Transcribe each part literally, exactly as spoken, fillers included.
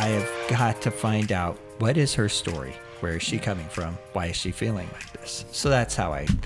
I have got to find out, what is her story? Where is she coming from? Why is she feeling like this? So that's how I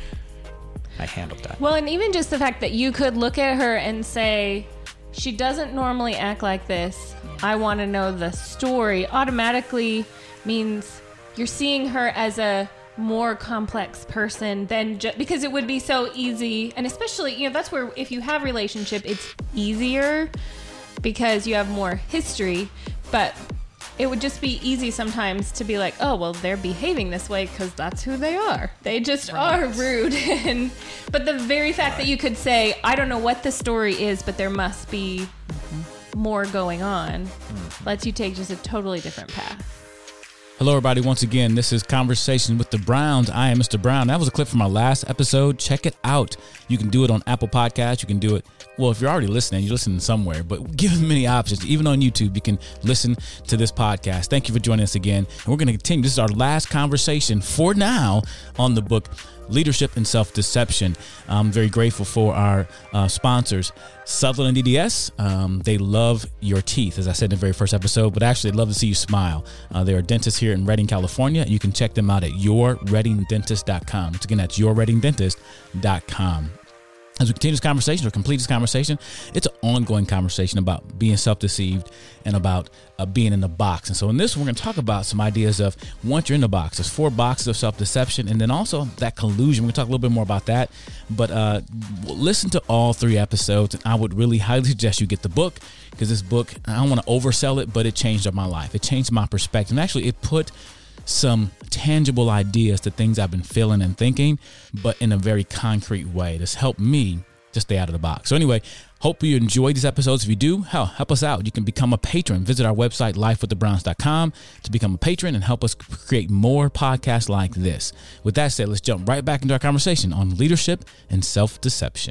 I handled that. Well, and even just the fact that you could look at her and say, she doesn't normally act like this. I want to know the story, automatically means you're seeing her as a more complex person than just, because it would be so easy. And especially, you know, that's where if you have relationship, it's easier because you have more history. But it would just be easy sometimes to be like, oh, well, they're behaving this way because that's who they are. They just right. are rude. and But the very fact right. that you could say, I don't know what the story is, but there must be mm-hmm. more going on, mm-hmm. lets you take just a totally different path. Hello, everybody. Once again, this is Conversation with the Browns. I am Mister Brown. That was a clip from our last episode. Check it out. You can do it on Apple Podcasts. You can do it, well, if you're already listening, you're listening somewhere, but give them many options. Even on YouTube, you can listen to this podcast. Thank you for joining us again. And we're going to continue. This is our last conversation for now on the book, Leadership and Self-Deception. I'm very grateful for our uh, sponsors, Sutherland D D S. Um, they love your teeth, as I said in the very first episode, but actually they'd love to see you smile. Uh, they're a dentist here in Redding, California. You can check them out at your redding dentist dot com. Once again, that's your redding dentist dot com. As we continue this conversation or complete this conversation, it's an ongoing conversation about being self-deceived and about uh, being in the box. And so in this, we're going to talk about some ideas of once you're in the box, there's four boxes of self-deception, and then also that collusion. We're going to talk a little bit more about that. But uh, listen to all three episodes, and I would really highly suggest you get the book, because this book, I don't want to oversell it, but it changed up my life. It changed my perspective. And actually, it put some tangible ideas to things I've been feeling and thinking, but in a very concrete way. That's helped me to stay out of the box. So anyway, hope you enjoyed these episodes. If you do, hell, help us out. You can become a patron. Visit our website, life with the browns dot com, to become a patron and help us create more podcasts like this. With that said, let's jump right back into our conversation on leadership and self-deception.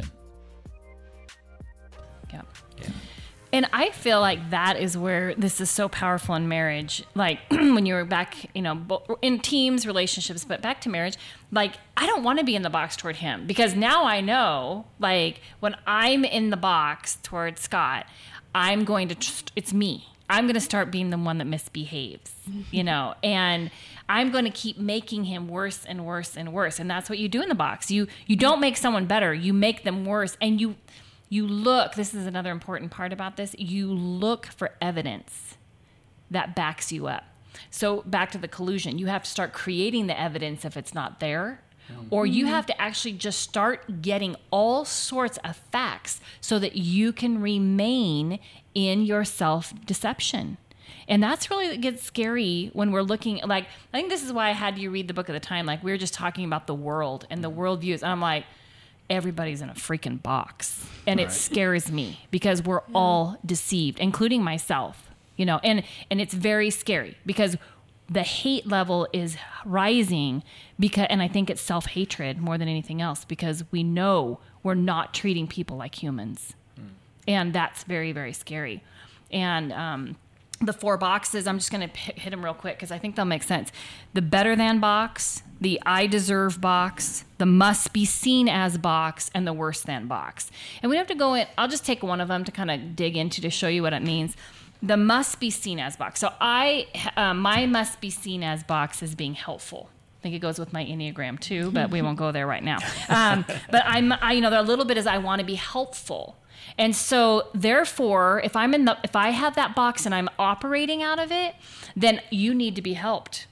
Yeah. yeah. And I feel like that is where this is so powerful in marriage. Like when you were back, you know, in teams, relationships, but back to marriage, like I don't want to be in the box toward him, because now I know, like when I'm in the box toward Scott, I'm going to, tr- it's me. I'm going to start being the one that misbehaves, you know, and I'm going to keep making him worse and worse and worse. And that's what you do in the box. You, you don't make someone better. You make them worse. And you, You look, this is another important part about this, you look for evidence that backs you up. So back to the collusion, you have to start creating the evidence if it's not there, mm-hmm. or you have to actually just start getting all sorts of facts so that you can remain in your self-deception. And that's really, it gets scary when we're looking, like, I think this is why I had you read the book at the time. Like, we were just talking about the world and the worldviews. And I'm like, everybody's in a freaking box. And right. it scares me because we're yeah. all deceived, including myself, you know, and, and it's very scary because the hate level is rising because, and I think it's self-hatred more than anything else, because we know we're not treating people like humans. Mm. And that's very, very scary. And, um, the four boxes, I'm just going to hit them real quick because I think they'll make sense. The better than box, the I deserve box, the must be seen as box, and the worse than box. And we have to go in, I'll just take one of them to kind of dig into to show you what it means. The must be seen as box. So I, uh, my must be seen as box is being helpful. I think it goes with my Enneagram too, but we won't go there right now. Um, but I'm, I, you know, a little bit is I want to be helpful. And so therefore, if I'm in the, if I have that box and I'm operating out of it, then you need to be helped.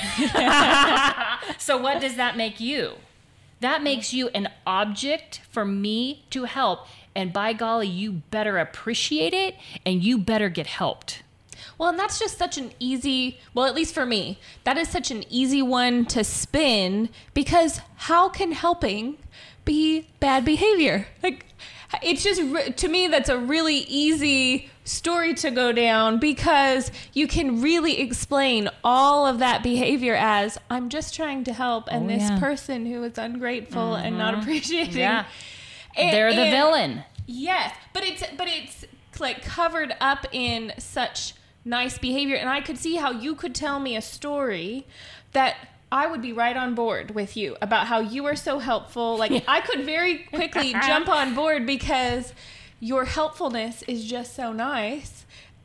So what does that make you? That makes you an object for me to help. And by golly, you better appreciate it and you better get helped. Well, and that's just such an easy, well, at least for me, that is such an easy one to spin, because how can helping be bad behavior? Like, it's just, to me, that's a really easy story to go down, because you can really explain all of that behavior as, I'm just trying to help, and oh, this yeah. person who is ungrateful mm-hmm. and not appreciating. Yeah. And, They're the and, villain. Yes, but it's but it's like covered up in such nice behavior, and I could see how you could tell me a story that I would be right on board with you about how you are so helpful. Like, I could very quickly jump on board because your helpfulness is just so nice.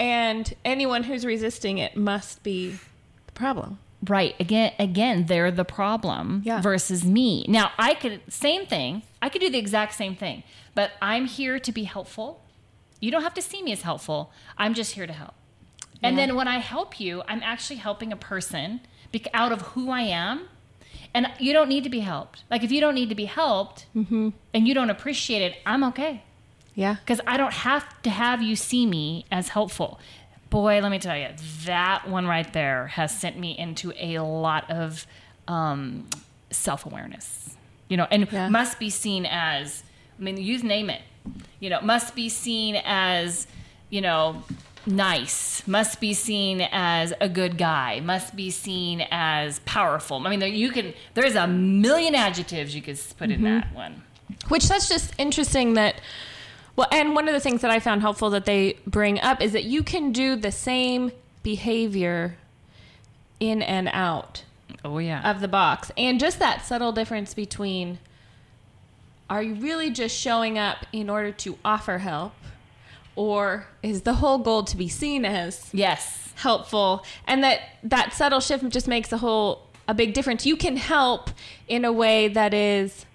and anyone who's resisting it must be the problem. Right. Again, again, they're the problem Yeah. versus me. Now, I could, same thing. I could do the exact same thing, but I'm here to be helpful. You don't have to see me as helpful. I'm just here to help. And Yeah. then when I help you, I'm actually helping a person bec- out of who I am. And you don't need to be helped. Like, if you don't need to be helped Mm-hmm. and you don't appreciate it, I'm okay. Yeah. Because I don't have to have you see me as helpful. Boy, let me tell you, that one right there has sent me into a lot of um, self-awareness. You know, and Yeah. must be seen as, I mean, you name it. You know, must be seen as, you know, nice. Must be seen as a good guy. Must be seen as powerful. I mean, there, you can. There's a million adjectives you could put in that one. Which that's just interesting that, well, and one of the things that I found helpful that they bring up is that you can do the same behavior in and out Oh yeah. of the box. And just that subtle difference between, are you really just showing up in order to offer help, or is the whole goal to be seen as Yes. helpful? And that that subtle shift just makes a whole a big difference. You can help in a way that is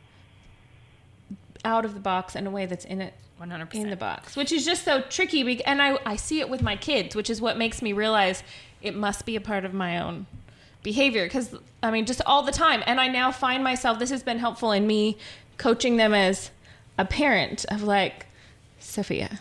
out of the box and a way that's in it one hundred percent. in the box, which is just so tricky. be- And I, I see it with my kids, which is what makes me realize it must be a part of my own behavior. Because, I mean, just all the time. And I now find myself, this has been helpful in me coaching them as a parent of like, Sophia,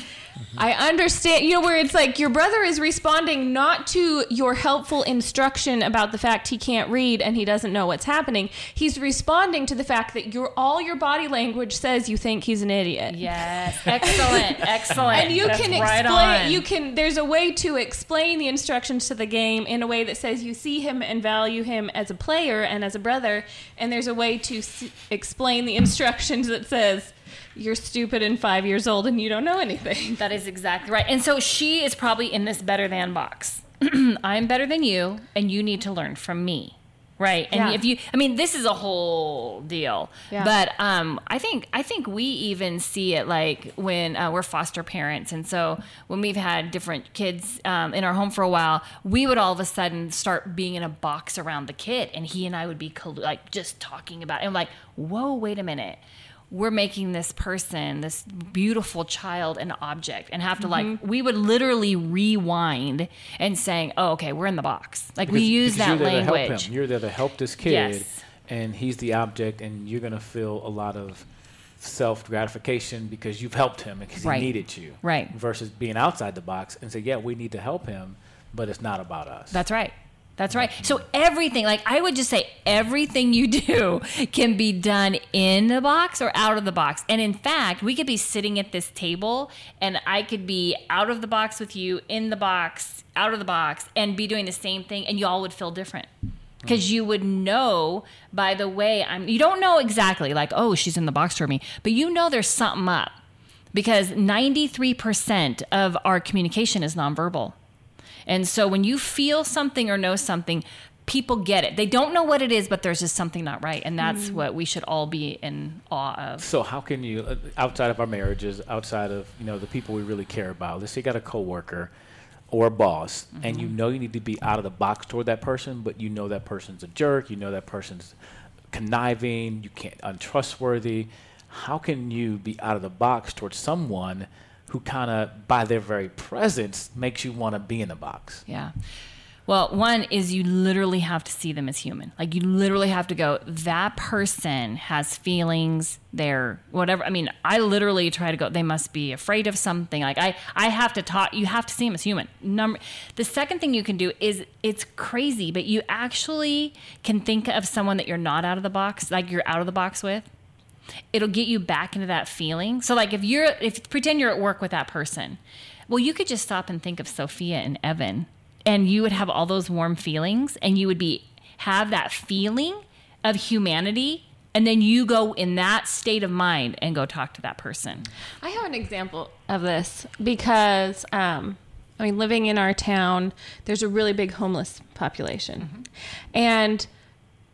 I understand, you know, where it's like your brother is responding not to your helpful instruction about the fact he can't read and he doesn't know what's happening. He's responding to the fact that your all your body language says you think he's an idiot. Yes. Excellent. Excellent. And you That's can right explain, on. you can, there's a way to explain the instructions to the game in a way that says you see him and value him as a player and as a brother. And there's a way to s- explain the instructions that says, you're stupid and five years old and you don't know anything. That is exactly right. And so she is probably in this better than box. I'm better than you, and you need to learn from me. Right. And Yeah. if you, I mean, this is a whole deal, Yeah. but um, I think, I think we even see it like when uh, we're foster parents. And so when we've had different kids um, in our home for a while, we would all of a sudden start being in a box around the kid, and he and I would be coll- like just talking about it. And I'm like, whoa, wait a minute. We're making this person, this beautiful child, an object, and have to Mm-hmm. like, we would literally rewind and saying, oh, okay, we're in the box. Like we Because- use because that you're there to help language. him. You're there to help this kid, Yes. and he's the object, and you're going to feel a lot of self gratification because you've helped him because Right. he needed you. Right. Versus being outside the box and say, yeah, we need to help him, but it's not about us. That's right. That's right. So everything, like I would just say everything you do can be done in the box or out of the box. And in fact, we could be sitting at this table and I could be out of the box with you, in the box, out of the box, and be doing the same thing, and you all would feel different. Because you would know by the way I'm, you don't know exactly like, oh, she's in the box for me, but you know there's something up. Because ninety-three percent of our communication is nonverbal. And so when you feel something or know something, people get it. They don't know what it is, but there's just something not right. And that's what we should all be in awe of. So how can you, uh, outside of our marriages, outside of, you know, the people we really care about, let's say you got a coworker or a boss, Mm-hmm. and you know you need to be out of the box toward that person, but you know that person's a jerk, you know that person's conniving, you can't, untrustworthy. How can you be out of the box towards someone who kind of, by their very presence, makes you want to be in the box? Yeah. Well, one is you literally have to see them as human. Like you literally have to go, that person has feelings, they're whatever. I mean, I literally try to go, they must be afraid of something. Like I, I have to talk, you have to see them as human. Number, the second thing you can do is, it's crazy, but you actually can think of someone that you're not out of the box, like you're out of the box with. It'll get you back into that feeling. So like if you're, if pretend you're at work with that person, well, you could just stop and think of Sophia and Evan, and you would have all those warm feelings, and you would be, have that feeling of humanity. And then you go in that state of mind and go talk to that person. I have an example of this because, um, I mean, living in our town, there's a really big homeless population. Mm-hmm. And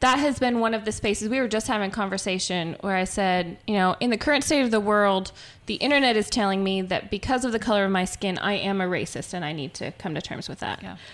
that has been one of the spaces. We were just having a conversation where I said, you know, in the current state of the world, the internet is telling me that because of the color of my skin, I am a racist and I need to come to terms with that. Yeah.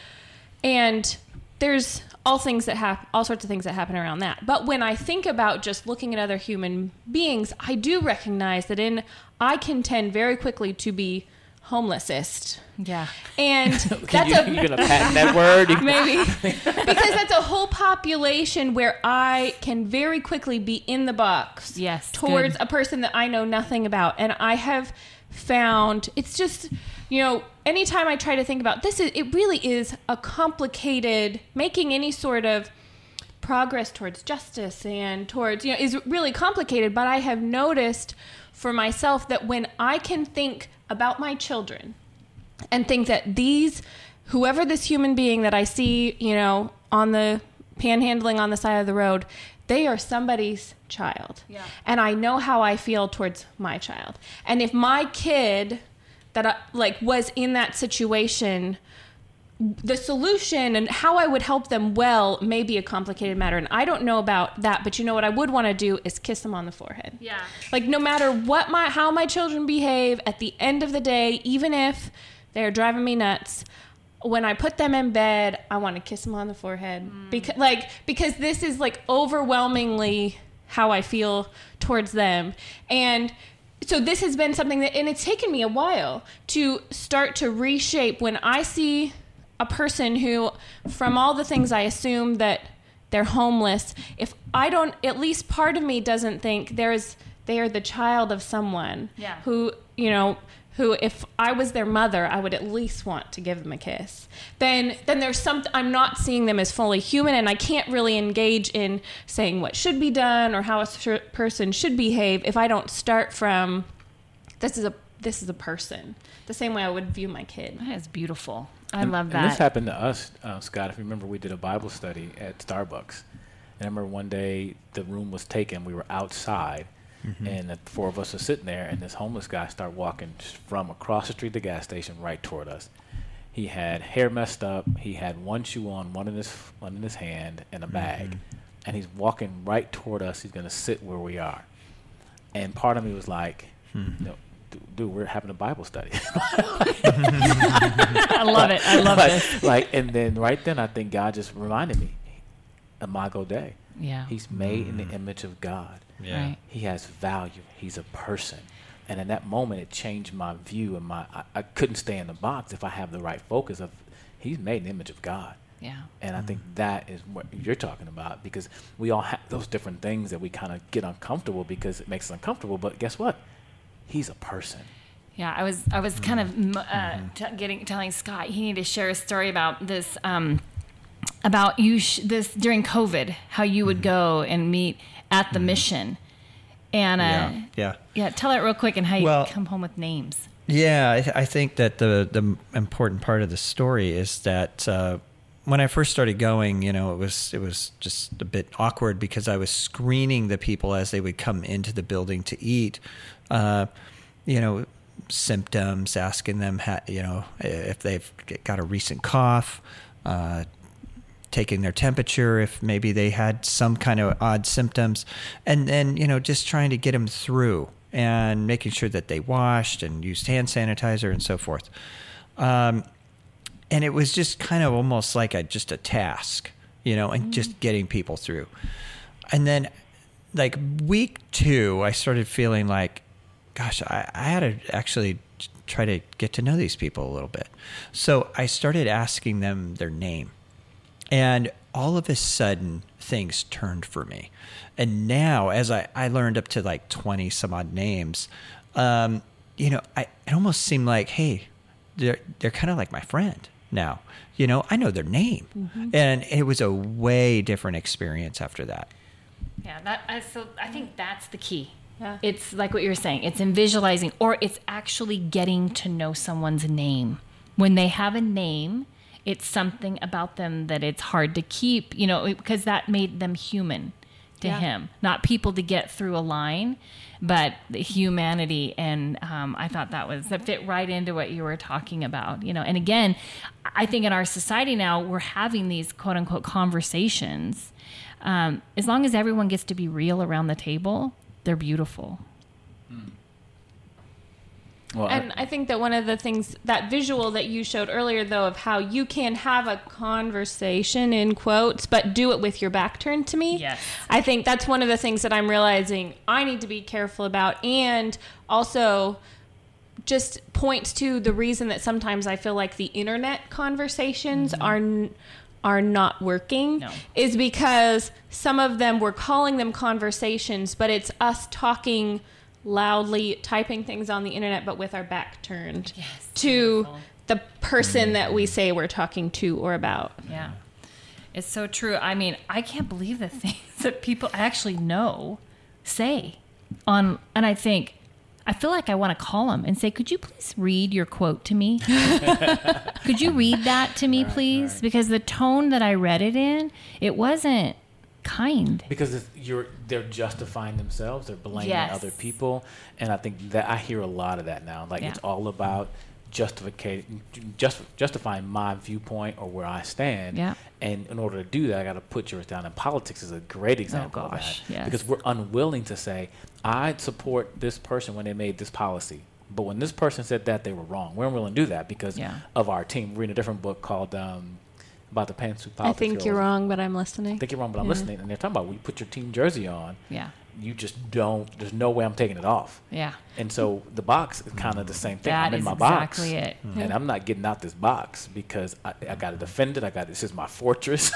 And there's all things that happen, all sorts of things that happen around that. But when I think about just looking at other human beings, I do recognize that in, I can tend very quickly to be homelessist. Yeah. And Can that's you, a you gonna patent that word? maybe because that's a whole population where I can very quickly be in the box Yes, towards good. a person that I know nothing about. And I have found it's just, you know, anytime I try to think about this, is it really is a complicated, making any sort of progress towards justice and towards, you know, is really complicated. But I have noticed for myself that when I can think about my children and think that these, whoever this human being that I see, you know, on the panhandling on the side of the road, they are somebody's child. Yeah. And I know how I feel towards my child. And if my kid that I, like was in that situation, the solution and how I would help them well may be a complicated matter. And I don't know about that, but you know what I would want to do is kiss them on the forehead. Yeah. Like no matter what my, how my children behave at the end of the day, even if they're driving me nuts, when I put them in bed, I want to kiss them on the forehead mm. because like, because this is like overwhelmingly how I feel towards them. And so this has been something that, and it's taken me a while to start to reshape when I see a person who, from all the things I assume that they're homeless, if I don't, at least part of me doesn't think there's, they are the child of someone Yeah. who, you know, who if I was their mother, I would at least want to give them a kiss. Then, then there's some, I'm not seeing them as fully human, and I can't really engage in saying what should be done or how a sh- person should behave if I don't start from, this is a, this is a person, the same way I would view my kid. That is beautiful. I And- love And that. this happened to us, uh, Scott. If you remember, we did a Bible study at Starbucks. And I remember one day the room was taken. We were outside, mm-hmm. and the four of us were sitting there, and this homeless guy started walking from across the street to the gas station right toward us. He had hair messed up. He had one shoe on, one in his one in his hand, and a bag. Mm-hmm. And he's walking right toward us. He's going to sit where we are. And part of me was like, mm-hmm. no, dude, we're having a Bible study. I love it. I love like, this. Like, and then right then, I think God just reminded me, Imago Dei. Yeah. He's made mm. in the image of God. Yeah. Right. He has value. He's a person. And in that moment, it changed my view, and my I, I couldn't stay in the box if I have the right focus of he's made in the image of God. Yeah. And I think that is what you're talking about, because we all have those different things that we kind of get uncomfortable because it makes us uncomfortable. But guess what? He's a person. Yeah, I was I was kind of uh, t- getting telling Scott he needed to share a story about this um, about you sh- this during COVID, how you would go and meet at the mission, and uh, Yeah, yeah. yeah. Tell it real quick and how you Well- come home with names. Yeah, I, th- I think that the the important part of the story is that uh, when I first started going, you know, it was it was just a bit awkward because I was screening the people as they would come into the building to eat. Uh, you know, symptoms, asking them, ha- you know, if they've got a recent cough, uh, taking their temperature, if maybe they had some kind of odd symptoms, and then, you know, just trying to get them through and making sure that they washed and used hand sanitizer and so forth. Um, and it was just kind of almost like a, just a task, you know, and just getting people through. And then like week two, I started feeling like, gosh, I, I had to actually try to get to know these people a little bit. So I started asking them their name. And all of a sudden, things turned for me. And now, as I, I learned up to like twenty some odd names, um, you know, I, it almost seemed like, hey, they're, they're kind of like my friend now. You know, I know their name. Mm-hmm. And it was a way different experience after that. Yeah, that I, so I think that's the key. Yeah. It's like what you were saying. It's in visualizing, or it's actually getting to know someone's name. When they have a name, it's something about them that it's hard to keep, you know, because that made them human to Yeah. him. Not people to get through a line, but the humanity. And um, I thought that was that fit right into what you were talking about, you know. And again, I think in our society now, we're having these quote unquote conversations. um, as long as everyone gets to be real around the table, they're beautiful. Well, And I think that one of the things, that visual that you showed earlier, though, of how you can have a conversation, in quotes, but do it with your back turned to me. Yes. I think that's one of the things that I'm realizing I need to be careful about. And also just points to the reason that sometimes I feel like the internet conversations mm-hmm. are n- are not working No. is because some of them, we're calling them conversations, but it's us talking loudly, typing things on the internet, but with our back turned Yes, to beautiful. the person that we say we're talking to or about. Yeah. It's so true. I mean, I can't believe the things that people actually know say on, and I think, I feel like I want to call them and say, could you please read your quote to me? Could you read that to me, Right, please? right. Because the tone that I read it in, it wasn't kind. Because it's, you're they're justifying themselves, they're blaming Yes. other people, and I think that I hear a lot of that now. Like Yeah. it's all about justification, just justifying my viewpoint or where I stand. Yeah. And in order to do that, I got to put yours down. And politics is a great example gosh, of that yes. because we're unwilling to say, I support this person when they made this policy. But when this person said that, they were wrong. We're unwilling to do that because Yeah. of our team. We're reading a different book called um, about the pantsuit politics. I think you're girls. wrong, but I'm listening. I think you're wrong, but I'm listening. And they're talking about when you put your team jersey on, Yeah. you just don't, there's no way I'm taking it off. Yeah. And so the box is kind of the same thing. That I'm in is my box. exactly it. And I'm not getting out this box because I, I got to defend it. I got, this is my fortress.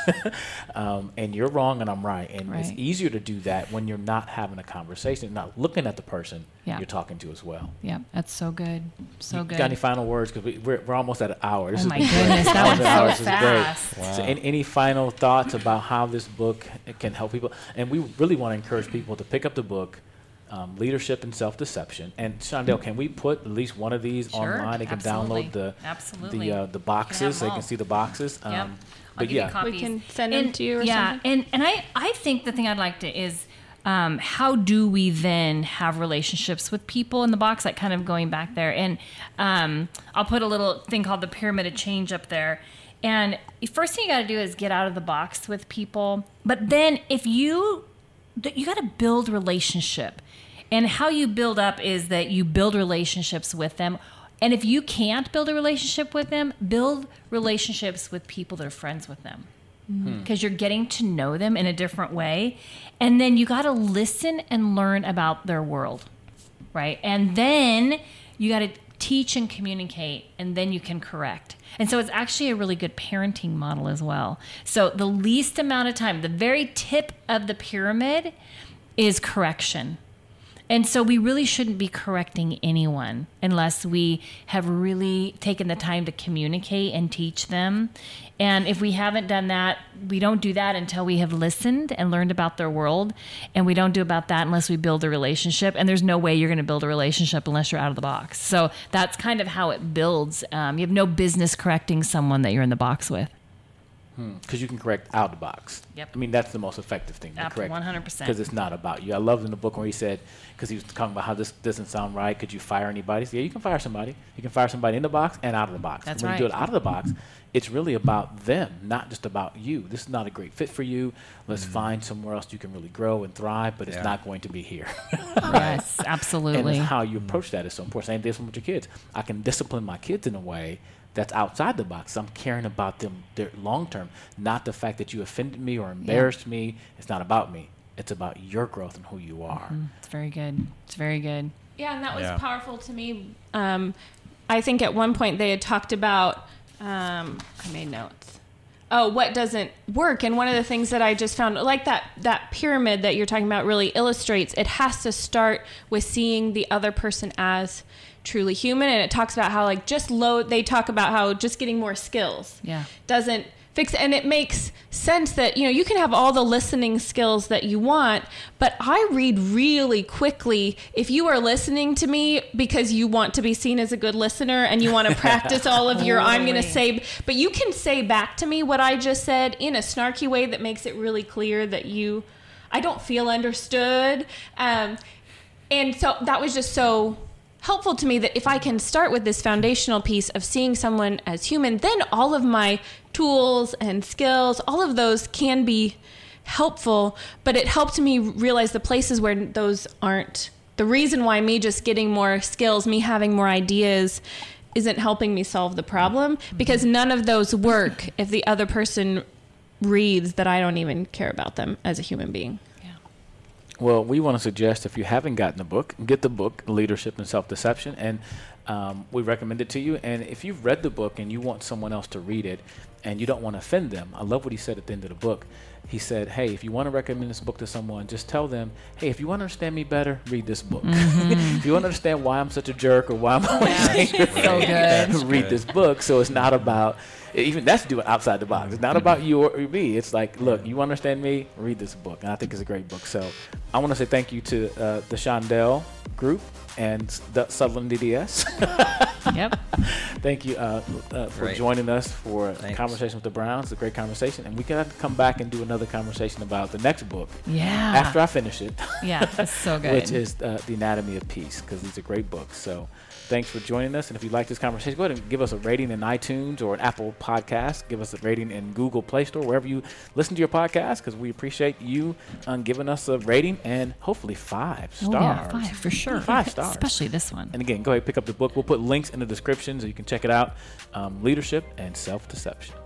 um, and you're wrong and I'm right. And it's Right. easier to do that when you're not having a conversation, not looking at the person Yeah. you're talking to as well. Yeah. That's so good. So You good. got any final words? Because we, we're, we're almost at an hour. This Oh has my been great. goodness, that Almost went an hour. so This is great. fast. So Wow. any, any final thoughts about how this book can help people? And we really want to encourage people to pick up the book, um, Leadership and Self-Deception. And Shondell, can we put at least one of these Sure, online? They can absolutely. download the Absolutely. the uh, the boxes. them They all. can see the boxes. Um, Yep. I'll But give you yeah, copies. We can send them And- to you or yeah, something? and and I I think the thing I'd like to is um, how do we then have relationships with people in the box? Like kind of going back there, and um, I'll put a little thing called the pyramid of change up there. And the first thing you got to do is get out of the box with people. But then if you you got to build relationship, and how you build up is that you build relationships with them. And if you can't build a relationship with them, build relationships with people that are friends with them. Because you're getting to know them in a different way. And then you got to listen and learn about their world, right? And then you got to teach and communicate, and then you can correct. And so it's actually a really good parenting model as well. So the least amount of time, the very tip of the pyramid is correction. And so we really shouldn't be correcting anyone unless we have really taken the time to communicate and teach them. And if we haven't done that, we don't do that until we have listened and learned about their world. And we don't do about that unless we build a relationship. And there's no way you're going to build a relationship unless you're out of the box. So that's kind of how it builds. Um, you have no business correcting someone that you're in the box with. because you can correct out of the box. Yep. I mean, that's the most effective thing to Ab- correct. one hundred percent. Because it's not about you. I loved in the book when he said, because he was talking about how this doesn't sound right. Could you fire anybody? So, yeah, you can fire somebody. You can fire somebody in the box and out of the box. That's when right. you do it out of the box, it's really about them, not just about you. This is not a great fit for you. Let's find somewhere else you can really grow and thrive, but it's Yeah. not going to be here. Yes, And absolutely. it's how you approach that is so important. Same thing with your kids. I can discipline my kids in a way that's outside the box. I'm caring about them their long term, not the fact that you offended me or embarrassed me. It's not about me. It's about your growth and who you are. It's very good. It's very good. Yeah, and that was Yeah. powerful to me. Um, I think at one point they had talked about, um, I made notes. Oh, what doesn't work? And one of the things that I just found, like that that pyramid that you're talking about, really illustrates. It has to start with seeing the other person as truly human, and it talks about how like just load. They talk about how just getting more skills Yeah. doesn't fix it. And it makes sense that, you know, you can have all the listening skills that you want, but I read really quickly. If you are listening to me because you want to be seen as a good listener and you want to practice all of your, I'm going to say, but you can say back to me what I just said in a snarky way that makes it really clear that you, I don't feel understood. Um, and so that was just so helpful to me that if I can start with this foundational piece of seeing someone as human, then all of my tools and skills, all of those can be helpful, but it helped me realize the places where those aren't. The reason why me just getting more skills, me having more ideas, isn't helping me solve the problem, because none of those work if the other person reads that I don't even care about them as a human being. Well, we want to suggest, if you haven't gotten the book, get the book, Leadership and Self-Deception, and um, we recommend it to you. And if you've read the book and you want someone else to read it and you don't want to offend them, I love what he said at the end of the book. He said, hey, if you want to recommend this book to someone, just tell them, hey, if you want to understand me better, read this book. Mm-hmm. If you want to understand why I'm such a jerk or why I'm always angry, so good. read this book. So it's not about, even that's doing outside the box. It's not about you or, or me. It's like, look, you understand me, read this book. And I think it's a great book. So I want to say thank you to uh, the Shondell Group and the Sutherland D D S. Yep. Thank you uh, uh, for Great. joining us for a Thanks. conversation with the Browns. It's a great conversation. And we got to come back and do another conversation about the next book Yeah. after I finish it. Yeah, that's so good. Which is uh, The Anatomy of Peace, because these are great books. So thanks for joining us. And if you like this conversation, go ahead and give us a rating in iTunes or an Apple Podcast. Give us a rating in Google Play Store, wherever you listen to your podcast, because we appreciate you um, giving us a rating and hopefully five Oh, stars. yeah, five for sure. Five stars. Especially this one. And again, go ahead and pick up the book. We'll put links in the description so you can check it out. Um, Leadership and Self-Deception.